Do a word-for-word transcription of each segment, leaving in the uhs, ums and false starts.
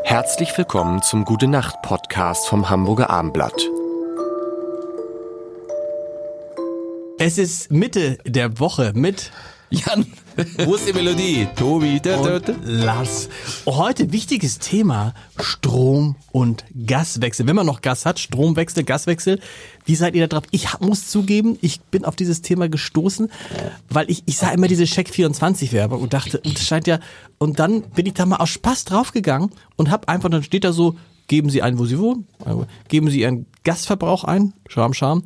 Herzlich willkommen zum Gute-Nacht-Podcast vom Hamburger Abendblatt. Es ist Mitte der Woche mit Jan, wo ist die Melodie? Tobi, da, da, da. und Lars. Heute wichtiges Thema, Strom- und Gaswechsel. Wenn man noch Gas hat, Stromwechsel, Gaswechsel. Wie seid ihr da drauf? Ich muss zugeben, ich bin auf dieses Thema gestoßen, weil ich, ich sah immer diese Check vierundzwanzig Werbung und dachte, das scheint ja, und dann bin ich da mal aus Spaß draufgegangen und hab einfach, dann steht da so, geben Sie ein, wo Sie wohnen, geben Sie Ihren Gasverbrauch ein, Scham, Scham.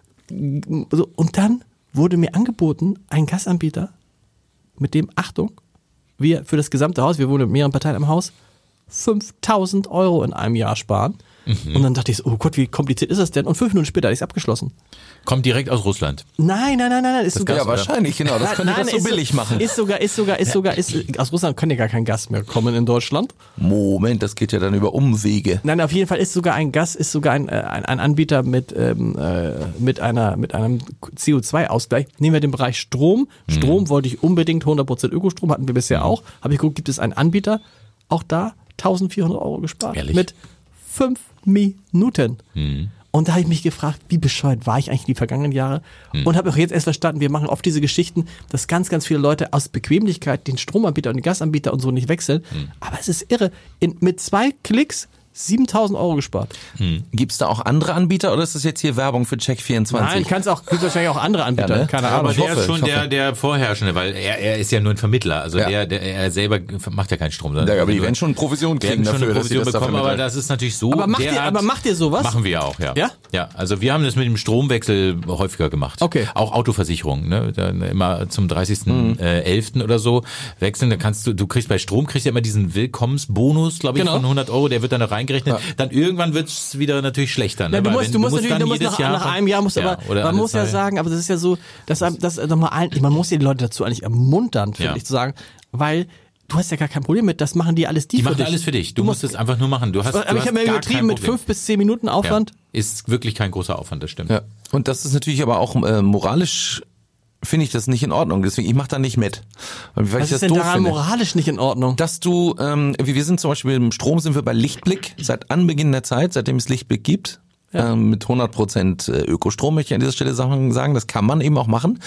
Und dann wurde mir angeboten, ein Gasanbieter, mit dem, Achtung, wir für das gesamte Haus, wir wohnen mit mehreren Parteien im Haus, fünftausend Euro in einem Jahr sparen. Mhm. Und dann dachte ich so, oh Gott, wie kompliziert ist das denn? Und fünf Minuten später hatte ich es abgeschlossen. Kommt direkt aus Russland. Nein, nein, nein, nein, ist das sogar... Ja, wahrscheinlich, genau, das könnte das so billig so, machen. Ist sogar, ist sogar, ist sogar, ist, aus Russland kann ja gar kein Gas mehr kommen in Deutschland. Moment, das geht ja dann über Umwege. Nein, auf jeden Fall ist sogar ein Gas, ist sogar ein, ein, ein Anbieter mit, ähm, äh, mit einer, mit einem C O zwei Ausgleich. Nehmen wir den Bereich Strom. Strom hm. wollte ich unbedingt, hundert Prozent Ökostrom hatten wir bisher hm. auch. Habe ich geguckt, gibt es einen Anbieter, auch da eintausendvierhundert Euro gespart. Ehrlich? Mit fünf Minuten. Hm. Und da habe ich mich gefragt, wie bescheuert war ich eigentlich in die vergangenen Jahre? Hm. Und habe auch jetzt erst verstanden, wir machen oft diese Geschichten, dass ganz, ganz viele Leute aus Bequemlichkeit den Stromanbieter und den Gasanbieter und so nicht wechseln. Hm. Aber es ist irre. In, mit zwei Klicks siebentausend Euro gespart. Hm. Gibt es da auch andere Anbieter oder ist das jetzt hier Werbung für Check vierundzwanzig? Nein, kannst auch, gibt wahrscheinlich auch andere Anbieter, ja, ne? Keine Ahnung. Aber ich der hoffe, ist schon ich hoffe. der, der Vorherrschende, weil er, er ist ja nur ein Vermittler. Also ja. der, der, er selber macht ja keinen Strom. Ja, aber die werden schon Provision kriegen werden schon dafür, eine Provision dass sie das bekommen, da aber das ist natürlich so. Aber macht, ihr, aber macht ihr sowas? Machen wir auch, ja. Ja? Ja, also wir haben das mit dem Stromwechsel häufiger gemacht. Okay. Auch Autoversicherung, ne? Dann immer zum dreißigsten elften oder so wechseln. Dann kannst du, du kriegst bei Strom kriegst du ja immer diesen Willkommensbonus, glaube ich, genau. von hundert Euro. Der wird dann noch reingerechnet. Ja. Dann irgendwann wird's wieder natürlich schlechter. Ne? Ja, du Weil musst, wenn, du musst musst natürlich, du musst jedes nach, Jahr nach einem Jahr musst, ja, aber oder man muss ja zwei. sagen, aber das ist ja so, dass das nochmal ein, man muss ja die Leute dazu eigentlich ermuntern, finde Ja. ich, zu sagen, weil du hast ja gar kein Problem mit, das machen die alles die, Die für machen dich. alles für dich. Du, du musst es einfach nur machen. Du hast, aber du ich hast habe mir gar übertrieben kein mit Problem. fünf bis zehn Minuten Aufwand. Ja. Ist wirklich kein großer Aufwand, das stimmt. Ja. Und das ist natürlich aber auch äh, moralisch, finde ich das nicht in Ordnung. Deswegen, ich mache da nicht mit. Weil, weil Was ich das ist denn doof daran finde. moralisch nicht in Ordnung? Dass du, ähm, wie wir sind zum Beispiel im Strom sind wir bei Lichtblick seit Anbeginn der Zeit, seitdem es Lichtblick gibt. Ja. Ähm, mit hundert Prozent Ökostrom möchte ich an dieser Stelle sagen, das kann man eben auch machen.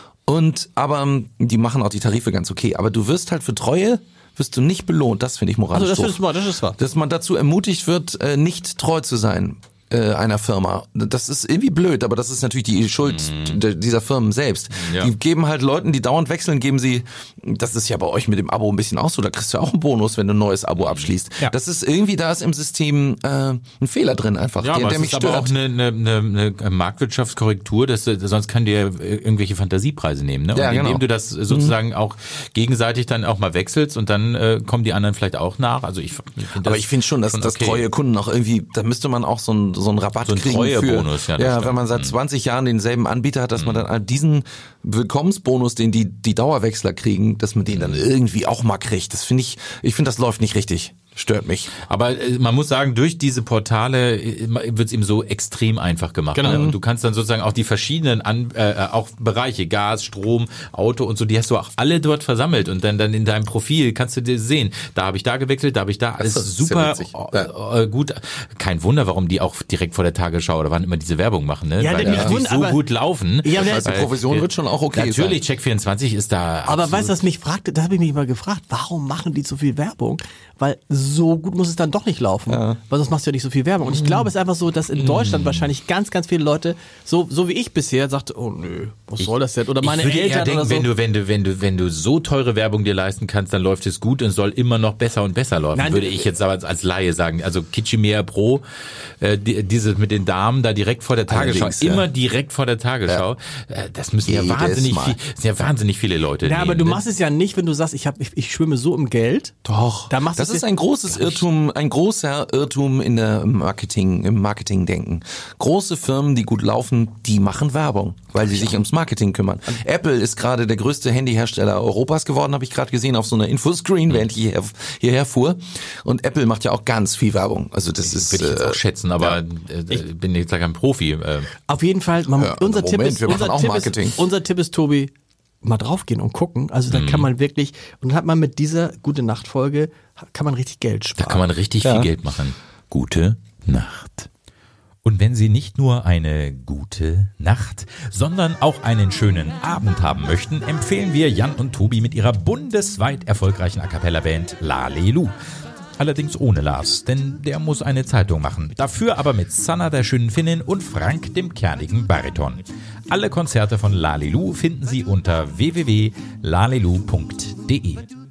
Und aber ähm, die machen auch die Tarife ganz okay. Aber du wirst halt für Treue, wirst du nicht belohnt. Das finde ich moralisch Also das doof. ist, das ist wahr. Dass man dazu ermutigt wird, äh, nicht treu zu sein äh, einer Firma. Das ist irgendwie blöd, aber das ist natürlich die Schuld Mhm. de- dieser Firmen selbst. Ja. Die geben halt Leuten, die dauernd wechseln, geben sie, das ist ja bei euch mit dem Abo ein bisschen auch so, da kriegst du auch einen Bonus, wenn du ein neues Abo abschließt. Ja. Das ist irgendwie, da ist im System äh, ein Fehler drin einfach, Ja, der, aber der es mich ist aber auch stört. eine, eine, eine Marktwirtschaftskorrektur, dass, du- sonst können die ja irgendwelche Fantasiepreise nehmen. Ne? Und Ja, genau. indem du das sozusagen auch gegenseitig dann auch mal wechselst und dann äh, kommen die anderen vielleicht auch nach. Also ich, ich find das Aber ich finde schon, dass schon das okay. treue Kunden auch irgendwie, da müsste man auch so einen, so einen Rabatt So einen kriegen für, Treuebonus, ja, das ja, stimmt. wenn man seit zwanzig Jahren denselben Anbieter hat, dass man dann diesen Willkommensbonus, den die, die Dauerwechsler kriegen, dass man den dann irgendwie auch mal kriegt. Das finde ich, ich finde, das läuft nicht richtig. Stört mich. Aber äh, man muss sagen, durch diese Portale wird es ihm so extrem einfach gemacht. Genau. Ne? Und du kannst dann sozusagen auch die verschiedenen An äh, auch Bereiche, Gas, Strom, Auto und so, die hast du auch alle dort versammelt und dann dann in deinem Profil kannst du dir sehen, da habe ich da gewechselt, da habe ich da, alles Das ist super sehr witzig. äh, äh, gut. Kein Wunder, warum die auch direkt vor der Tagesschau oder wann immer diese Werbung machen, ne? Ja, Weil der- die ja. natürlich so aber- gut laufen. Ja, aber Das heißt, die der- Provision wird schon auch okay Natürlich, sein. Check vierundzwanzig ist da. Aber absolut. weißt du, was mich fragte, da habe ich mich mal gefragt, warum machen die so viel Werbung? Weil so gut muss es dann doch nicht laufen, weil sonst machst du ja nicht so viel Werbung. Und ich glaube, es ist einfach so, dass in Deutschland wahrscheinlich ganz, ganz viele Leute, so so wie ich bisher, sagte, oh nö, was soll das denn? Oder meine ich würde Eltern eher denken, oder so. wenn du, wenn du, wenn du, wenn du so teure Werbung dir leisten kannst, dann läuft es gut und soll immer noch besser und besser laufen, Nein, würde ich jetzt aber als, als Laie sagen. Also Kitschimea Pro, äh, die, diese mit den Damen da direkt vor der Tagesschau, Allerdings, ja. immer direkt vor der Tagesschau, äh, das müssen ja Jedes wahnsinnig Mal. viel, sind ja wahnsinnig viele Leute. Ja, aber nehmen, du ne? machst es ja nicht, wenn du sagst, ich hab, ich, ich schwimme so im Geld. Doch. Da machst das du ist es- ein großes Irrtum, ein großer Irrtum in der Marketing, im Marketingdenken. Große Firmen, die gut laufen, die machen Werbung, weil sie sich ums Marketing kümmern. Apple ist gerade der größte Handyhersteller Europas geworden, habe ich gerade gesehen auf so einer Infoscreen, während ich hierher, hierher fuhr. Und Apple macht ja auch ganz viel Werbung. Also das ist Würde ich jetzt äh, auch schätzen, aber äh, bin jetzt kein Profi. Äh, Auf jeden Fall, man, Ja, unser, Moment, Tipp ist, wir machen unser, auch Tipp Marketing. ist, unser Tipp ist, Tobi, mal draufgehen und gucken. Also da kann man wirklich, und dann hat man mit dieser Gute-Nacht-Folge, kann man richtig Geld Da sparen. kann man richtig Ja. viel Geld machen. Gute Nacht. Und wenn Sie nicht nur eine gute Nacht, sondern auch einen schönen Abend haben möchten, empfehlen wir Jan und Tobi mit ihrer bundesweit erfolgreichen A-Cappella-Band Lalelu. Allerdings ohne Lars, denn der muss eine Zeitung machen. Dafür aber mit Sanna, der schönen Finnin, und Frank, dem kernigen Bariton. Alle Konzerte von Lalelu finden Sie unter w w w punkt lalelu punkt de.